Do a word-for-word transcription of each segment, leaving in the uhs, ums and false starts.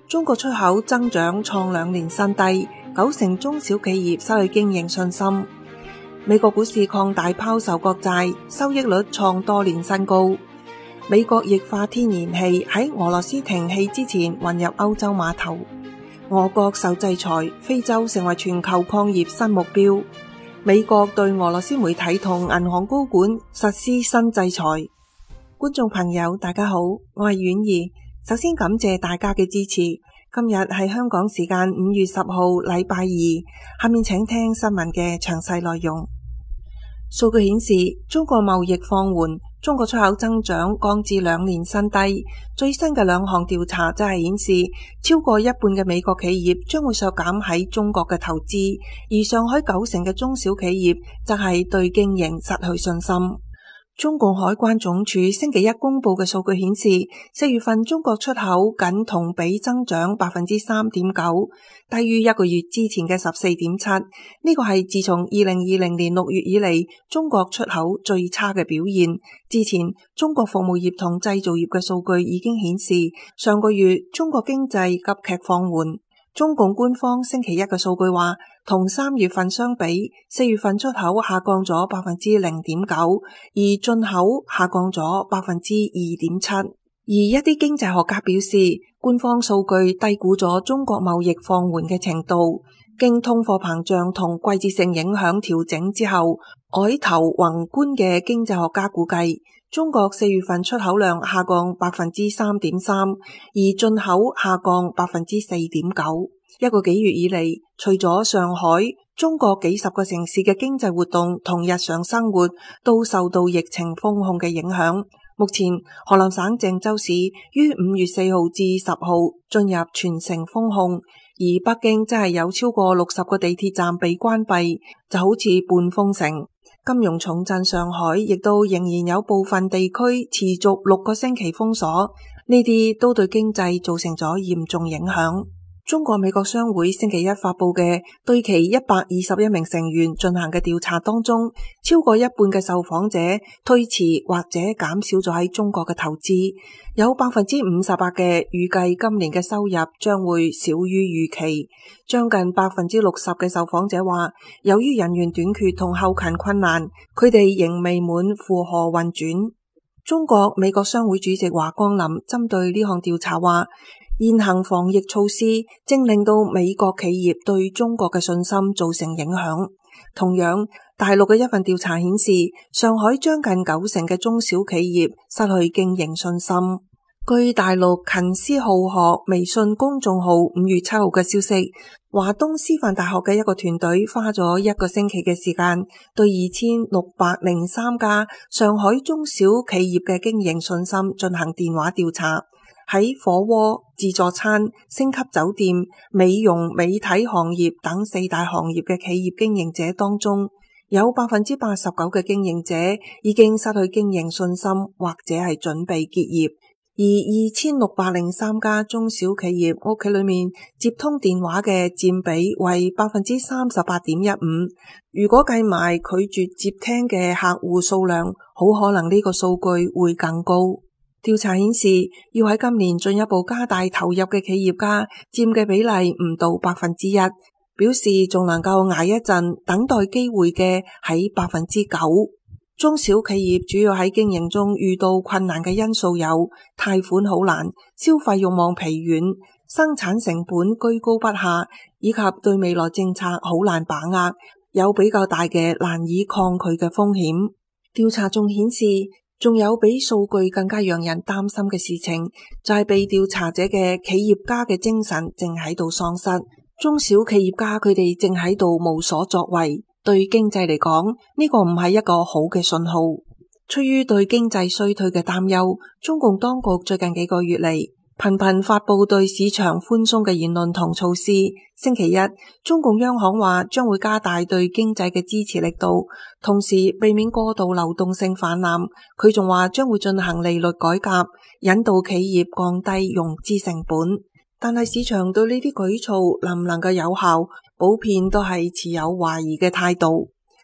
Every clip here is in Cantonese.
中國出口增長創兩年新低，九成中小企業失去經營信心。美國股市擴大拋售國債，收益率創多年新高。美國液化天然氣喺俄羅斯停氣之前運入歐洲碼頭。俄國受制裁，非洲成為全球礦業新目標。美國對俄羅斯媒體同銀行高管實施新制裁。觀眾朋友大家好，我係婉兒。首先感謝大家嘅支持。今日係香港時間五月十號禮拜二，下面請聽新聞嘅詳細內容。數據顯示，中國貿易放緩，中國出口增長降至兩年新低。最新嘅兩項調查則係顯示，超過一半嘅美國企業將會削減喺中國嘅投資，而上海九成嘅中小企業則係對經營失去信心。中共海關總署星期一公布嘅數據顯示，四月份中國出口僅同比增長百分之三點九，低於一個月之前嘅十四點七。呢個係自從二零二零年六月以嚟中國出口最差嘅表現。之前中國服務業同製造業嘅數據已經顯示，上個月中國經濟急劇放緩。中共官方星期一嘅數據話，同三月份相比，四月份出口下降咗百分之零點九，而進口下降咗百分之二點七。而一啲經濟學家表示，官方數據低估咗中國貿易放緩嘅程度。經通貨膨脹同季節性影響調整之後，外投宏觀嘅經濟學家估計，中國四月份出口量下降百分之三點三，而進口下降百分之四點九。一個幾月以嚟，除咗上海，中國幾十個城市嘅經濟活動同日常生活都受到疫情封控嘅影響。目前，河南省鄭州市於五月四號至十號進入全城封控，而北京則係有超過六十個地鐵站被關閉，就好似半封城。金融重鎮上海亦都仍然有部分地區持續六個星期封鎖，呢啲都對經濟造成咗嚴重影響。中國美國商會星期一發佈嘅對其一百二十一名成員進行嘅調查當中，超過一半嘅受訪者推遲或者減少咗喺中國嘅投資，有百分之五十八嘅預計今年嘅收入將會少於預期，將近百分之六十嘅受訪者話，由於人員短缺同後勤困難，佢哋仍未滿負荷運轉。中國美國商會主席華光林針對呢項調查話，現行防疫措施正令到美國企業對中國嘅信心造成影響。同樣，大陸嘅一份調查顯示，上海將近九成嘅中小企業失去經營信心。據大陸勤思好學微信公眾號五月七號嘅消息，華東師範大學嘅一個團隊花咗一個星期嘅時間，對二千六百零三家上海中小企業嘅經營信心進行電話調查。喺火鍋、自助餐、星級酒店、美容美體行業等四大行業嘅企業經營者當中，有百分之八十九嘅經營者已經失去經營信心，或者係準備結業。而二千六百零三家中小企業屋企裏面接通電話嘅佔比為百分之三十八點一五。如果計埋拒絕接聽嘅客戶數量，好可能呢個數據會更高。調查顯示，要喺今年進一步加大投入嘅企業家佔嘅比例唔到百分之一，表示仲能夠捱一陣，等待機會嘅喺百分之九。中小企業主要喺經營中遇到困難嘅因素有貸款好難、消費慾望疲軟、生產成本居高不下，以及對未來政策好難把握，有比較大嘅難以抗拒嘅風險。調查仲顯示，仲有比數據更加讓人擔心嘅事情，就係被調查者嘅企業家嘅精神正喺度喪失。中小企業家佢哋正喺度無所作為，對經濟嚟講，呢個唔係一個好嘅信號。出於對經濟衰退嘅擔憂，中共當局最近幾個月嚟頻頻發佈對市場寬鬆嘅言論同措施。星期一，中共央行話將會加大對經濟嘅支持力度，同時避免過度流動性氾濫。佢仲話將會進行利率改革，引導企業降低融資成本。但係市場對呢啲舉措能唔能夠有效，普遍都係持有懷疑嘅態度。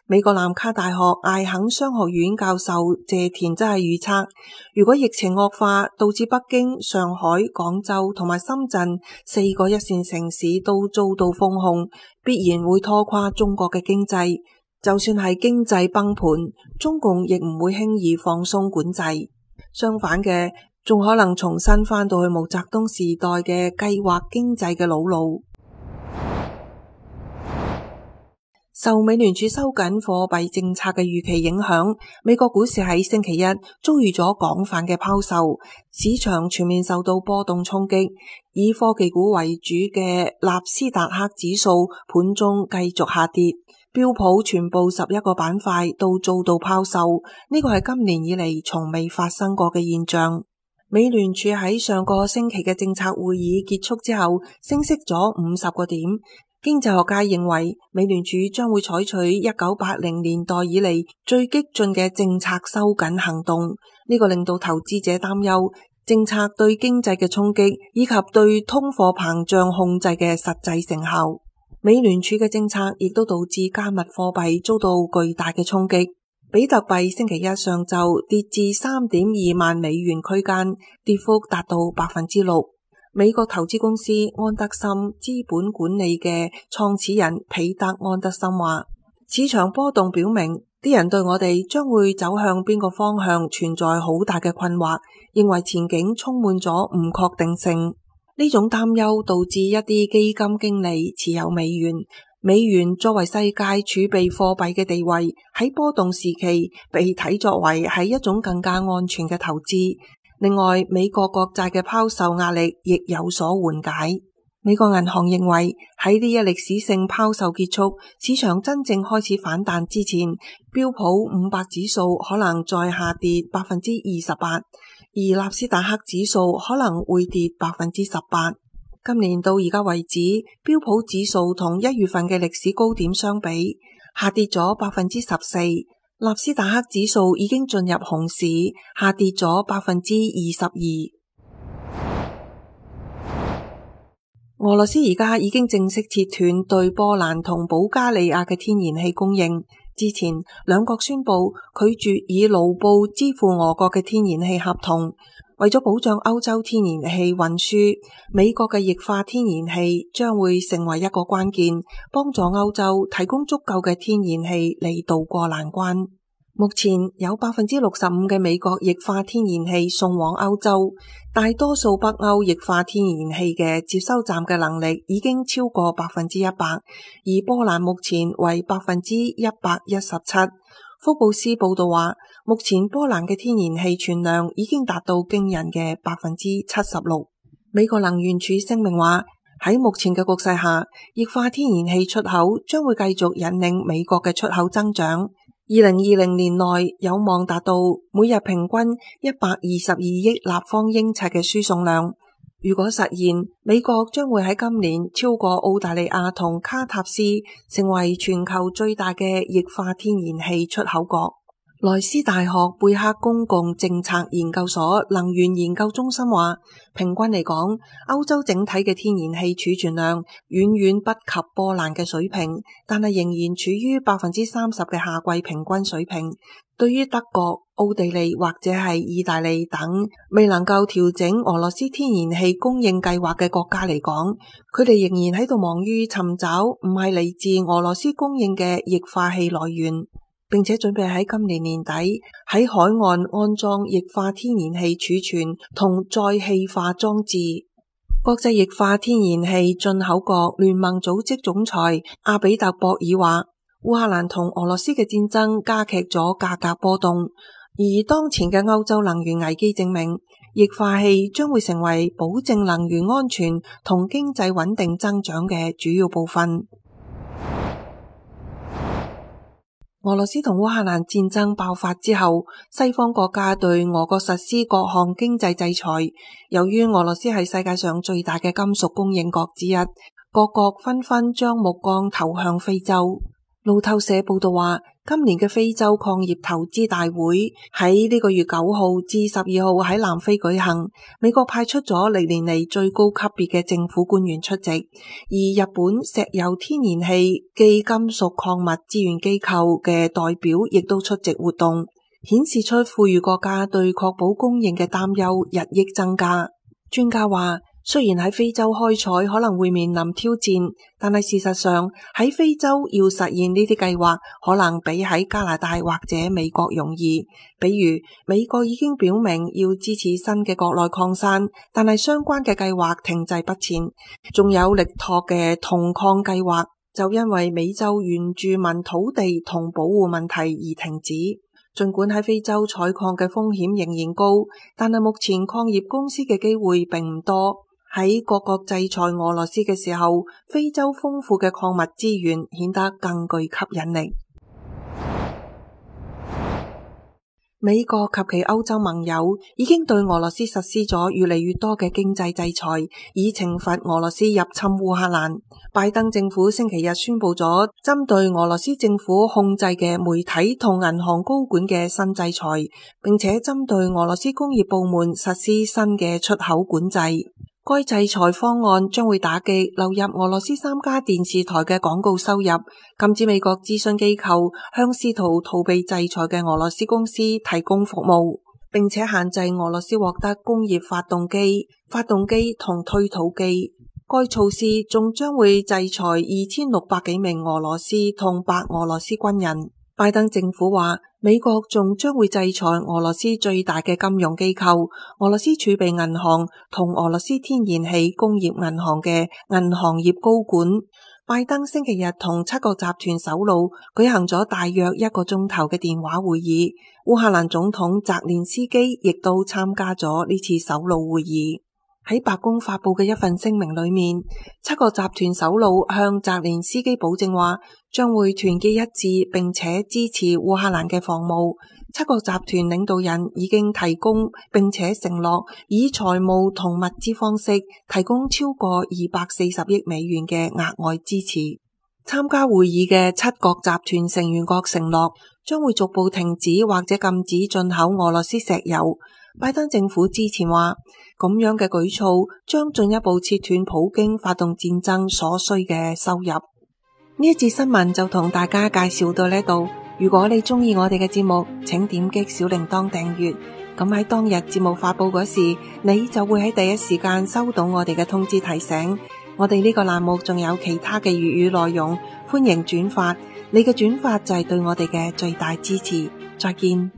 美國南卡大學艾肯商學院教授謝田則係預測，如果疫情惡化，導致北京、上海、廣州同埋深圳四個一線城市都遭到封控，必然會拖垮中國嘅經濟。就算係經濟崩盤，中共亦唔會輕易放鬆管制。相反嘅，仲可能重新返到去毛澤東時代嘅計劃經濟嘅老路。受美聯儲收緊貨幣政策嘅預期影響，美國股市喺星期一遭遇咗廣泛嘅拋售，市場全面受到波動衝擊。以科技股為主嘅納斯達克指數盤中繼續下跌，標普全部十一個板塊都遭到拋售，呢個係今年以嚟從未發生過嘅現象。美聯儲喺上個星期嘅政策會議結束之後，升息咗五十個點。經濟學家認為，美聯儲將會採取一九八零年代以嚟最激進嘅政策收緊行動，呢個令到投資者擔憂政策對經濟嘅衝擊以及對通貨膨脹控制嘅實際成效。美聯儲嘅政策亦都導致加密貨幣遭到巨大嘅衝擊。比特幣星期一上晝跌至三點二萬美元區間，跌幅達到百分之六。美國投資公司安德森資本管理嘅創始人彼得安德森話，市場波動表明，啲人對我哋將會走向邊個方向存在好大嘅困惑，認為前景充滿咗唔確定性。呢種擔憂導致一啲基金經理持有美元。美元作為世界儲備貨幣嘅地位，喺波動時期被睇作為係一種更加安全嘅投資。另外，美國國債嘅拋售壓力亦有所緩解。美國銀行認為喺呢一歷史性拋售結束，市場真正開始反彈之前，標普五百指數可能再下跌百分之二十八，而納斯達克指數可能會跌百分之十八。今年到而家為止，標普指數同一月份嘅歷史高點相比，下跌咗百分之十四。納斯達克指數已經進入熊市，下跌咗百分之二十二。俄羅斯而家已經正式切斷對波蘭同保加利亞嘅天然氣供應。之前兩國宣布拒絕以盧布支付俄國嘅天然氣合同。為咗保障歐洲天然氣運輸，美國嘅液化天然氣將會成為一個關鍵，幫助歐洲提供足夠嘅天然氣嚟渡過難關。目前有百分之六十五嘅美國液化天然氣送往歐洲，大多數北歐液化天然氣嘅接收站嘅能力已經超過百分之一百，而波蘭目前為百分之一百一十七。福布斯報道話，目前波蘭嘅天然氣存量已經達到驚人嘅百分之七十六。美國能源署聲明話，喺目前嘅局勢下，液化天然氣出口將會繼續引領美國嘅出口增長。二零二零年內有望達到每日平均一百二十二億立方英尺嘅輸送量。如果實現，美國將會喺今年超過澳大利亞同卡塔斯，成為全球最大嘅液化天然氣出口國。萊斯大學貝克公共政策研究所能源研究中心話，平均嚟講，歐洲整體嘅天然氣儲存量遠遠不及波蘭嘅水平，但係仍然處於百分之三十嘅夏季平均水平。對於德國、奧地利或者係意大利等未能夠調整俄羅斯天然氣供應計劃嘅國家嚟講，佢哋仍然喺度忙於尋找唔係嚟自俄羅斯供應嘅液化氣來源，並且準備喺今年年底喺海岸安裝液化天然氣儲存同再氣化裝置。國際液化天然氣進口國聯盟組織總裁阿比特博爾話，烏克蘭同俄羅斯嘅戰爭加劇咗價格波動，而當前嘅歐洲能源危機證明，液化氣將會成為保證能源安全同經濟穩定增長嘅主要部分。俄羅斯同烏克蘭戰爭爆發之後，西方國家對俄國實施各項經濟制裁。由於俄羅斯係世界上最大嘅金屬供應國之一，各國紛紛將目光投向非洲。 路透社報道話，今年嘅非洲礦業投資大會喺呢個月九號至十二號喺南非舉行，美國派出咗歷年嚟最高級別嘅政府官員出席，而日本石油天然氣暨金屬礦物資源機構嘅代表亦都出席活動，顯示出富裕國家對確保供應嘅擔憂日益增加。專家話，雖然喺非洲開採可能會面臨挑戰，但係事實上喺非洲要實現呢啲計劃，可能比喺加拿大或者美國容易。比如美國已經表明要支持新嘅國內礦山，但係相關嘅計劃停滯不前。仲有力拓嘅銅礦計劃，就因為美洲原住民土地同保護問題而停止。儘管喺非洲採礦嘅風險仍然高，但係目前礦業公司嘅機會並唔多。喺各國制裁俄羅斯嘅時候，非洲豐富嘅礦物資源顯得更具吸引力。美國及其歐洲盟友已經對俄羅斯實施咗越嚟越多嘅經濟制裁，以懲罰俄羅斯入侵烏克蘭。拜登政府星期日宣布咗針對俄羅斯政府控制嘅媒體同銀行高管嘅新制裁，並且針對俄羅斯工業部門實施新嘅出口管制。該制裁方案將會打擊流入俄羅斯三家電視台嘅廣告收入，禁止美國諮詢機構向試圖逃避制裁嘅俄羅斯公司提供服務，並且限制俄羅斯獲得工業發動機、發動機同推土機。該措施仲將會制裁二千六百幾名俄羅斯同白俄羅斯軍人。拜登政府話，美國仲將會制裁俄羅斯最大嘅金融機構俄羅斯儲備銀行同俄羅斯天然氣工業銀行嘅銀行業高管。拜登星期日同七國集團首腦舉行咗大約一個鐘頭嘅電話會議，烏克蘭總統澤連斯基亦都參加咗呢次首腦會議。喺白宮發佈嘅一份聲明裏面，七國集團首腦向澤連斯基保證話，將會團結一致並且支持烏克蘭嘅防務。七國集團領導人已經提供並且承諾以財務同物資方式提供超過二百四十億美元嘅額外支持。參加會議嘅七國集團成員國承諾將會逐步停止或者禁止進口俄羅斯石油。拜登政府之前話，咁樣嘅舉措將進一步切斷普京發動戰爭所需嘅收入。呢一節新聞就同大家介紹到呢度。如果你中意我哋嘅節目，請點擊小鈴鐺訂閱。咁喺當日節目發布嗰時，你就會喺第一時間收到我哋嘅通知提醒。我哋呢個欄目仲有其他嘅粵語內容，歡迎轉發。你嘅轉發就係對我哋嘅最大支持。再見。